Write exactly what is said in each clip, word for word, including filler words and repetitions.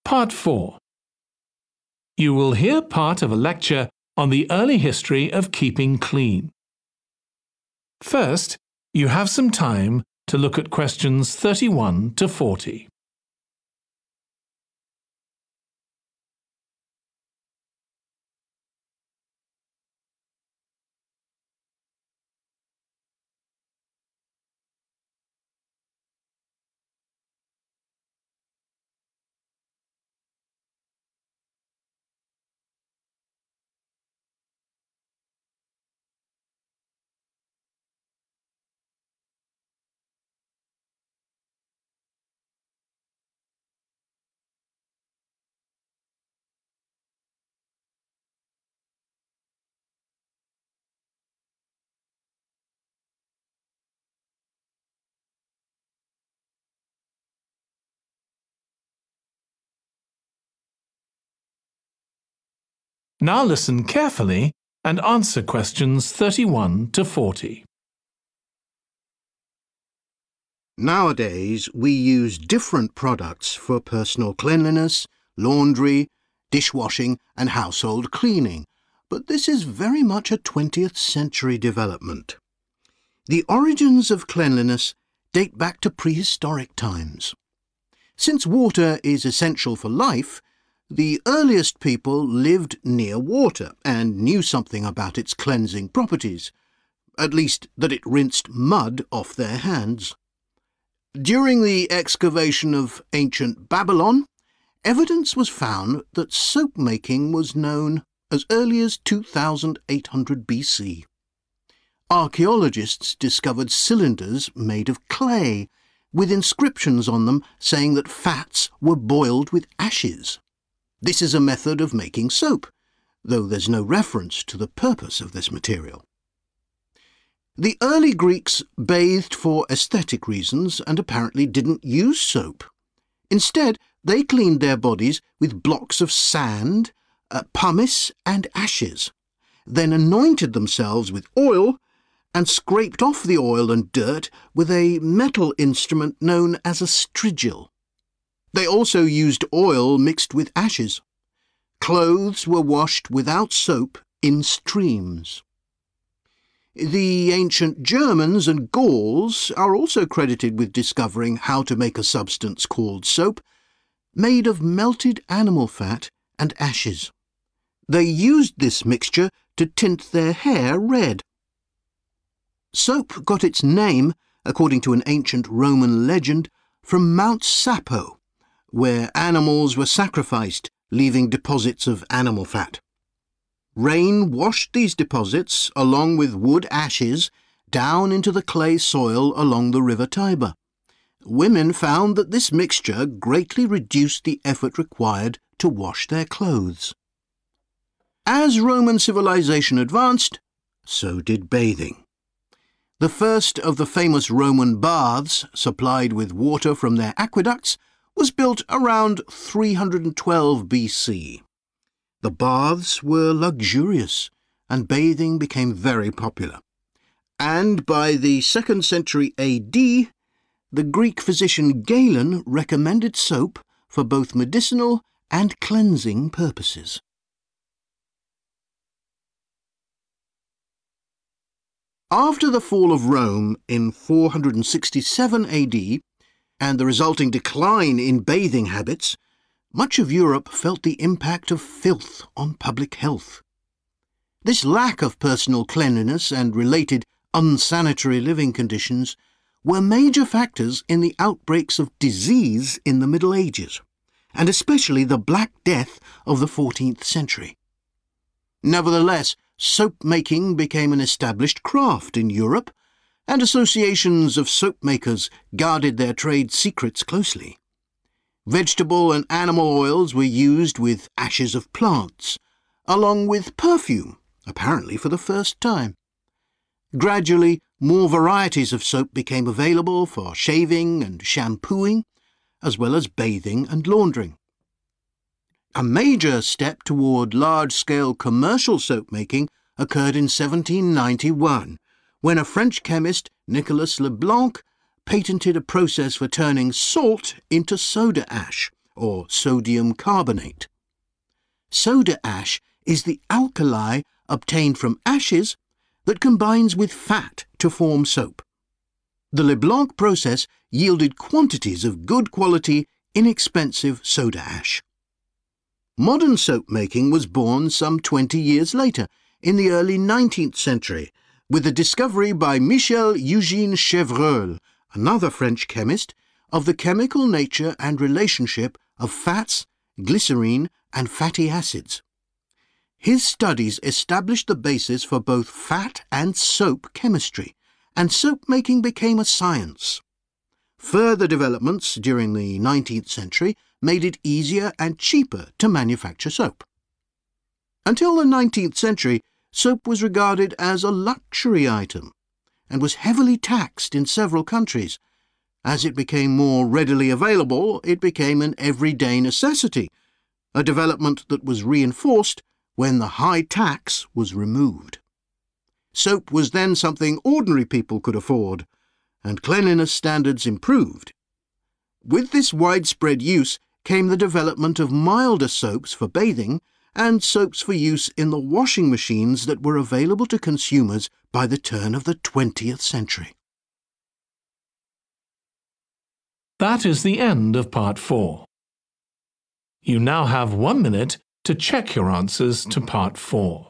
Part four. You will hear part of a lecture on the early history of keeping clean. First, you have some time to look at questions thirty-one to forty. Now listen carefully and answer questions thirty-one to forty. Nowadays, we use different products for personal cleanliness, laundry, dishwashing and household cleaning, but this is very much a twentieth century development. The origins of cleanliness date back to prehistoric times. Since water is essential for life, the earliest people lived near water and knew something about its cleansing properties, at least that it rinsed mud off their hands. During the excavation of ancient Babylon, evidence was found that soap making was known as early as two thousand eight hundred B C. Archaeologists discovered cylinders made of clay, with inscriptions on them saying that fats were boiled with ashes. This is a method of making soap, though there's no reference to the purpose of this material. The early Greeks bathed for aesthetic reasons and apparently didn't use soap. Instead, they cleaned their bodies with blocks of sand, uh, pumice and ashes, then anointed themselves with oil and scraped off the oil and dirt with a metal instrument known as a strigil. They also used oil mixed with ashes. Clothes were washed without soap in streams. The ancient Germans and Gauls are also credited with discovering how to make a substance called soap, made of melted animal fat and ashes. They used this mixture to tint their hair red. Soap got its name, according to an ancient Roman legend, from Mount Sapo, where animals were sacrificed, leaving deposits of animal fat. Rain washed these deposits, along with wood ashes, down into the clay soil along the river Tiber. Women found that this mixture greatly reduced the effort required to wash their clothes. As Roman civilization advanced, so did bathing. The first of the famous Roman baths, supplied with water from their aqueducts, was built around three hundred twelve B C. The baths were luxurious, and bathing became very popular. And by the second century A D, the Greek physician Galen recommended soap for both medicinal and cleansing purposes. After the fall of Rome in four hundred sixty-seven A D, and the resulting decline in bathing habits, much of Europe felt the impact of filth on public health. This lack of personal cleanliness and related unsanitary living conditions were major factors in the outbreaks of disease in the Middle Ages, and especially the Black Death of the fourteenth century. Nevertheless, soap-making became an established craft in Europe, and associations of soap makers guarded their trade secrets closely. Vegetable and animal oils were used with ashes of plants, along with perfume, apparently for the first time. Gradually, more varieties of soap became available for shaving and shampooing, as well as bathing and laundering. A major step toward large-scale commercial soap-making occurred in seventeen ninety-one, when a French chemist, Nicolas Leblanc, patented a process for turning salt into soda ash, or sodium carbonate. Soda ash is the alkali obtained from ashes that combines with fat to form soap. The Leblanc process yielded quantities of good quality, inexpensive soda ash. Modern soap making was born some twenty years later, in the early nineteenth century, with the discovery by Michel Eugène Chevreul, another French chemist, of the chemical nature and relationship of fats, glycerine, and fatty acids. His studies established the basis for both fat and soap chemistry, and soap making became a science. Further developments during the nineteenth century made it easier and cheaper to manufacture soap. Until the nineteenth century, soap was regarded as a luxury item and was heavily taxed in several countries. As it became more readily available, it became an everyday necessity, a development that was reinforced when the high tax was removed. Soap was then something ordinary people could afford, and cleanliness standards improved. With this widespread use came the development of milder soaps for bathing and soaps for use in the washing machines that were available to consumers by the turn of the twentieth century. That is the end of part four. You now have one minute to check your answers to part four.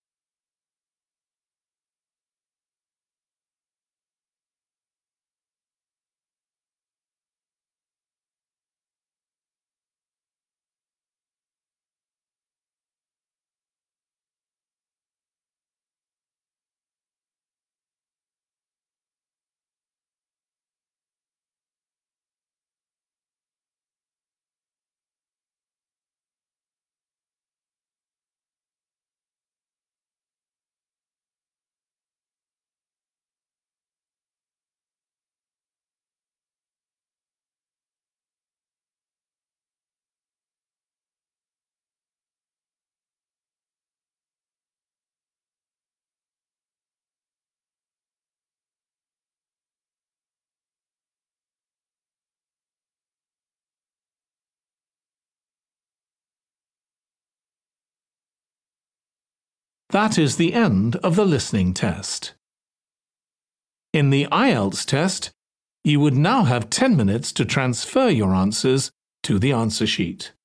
That is the end of the listening test. In the I E L T S test, you would now have ten minutes to transfer your answers to the answer sheet.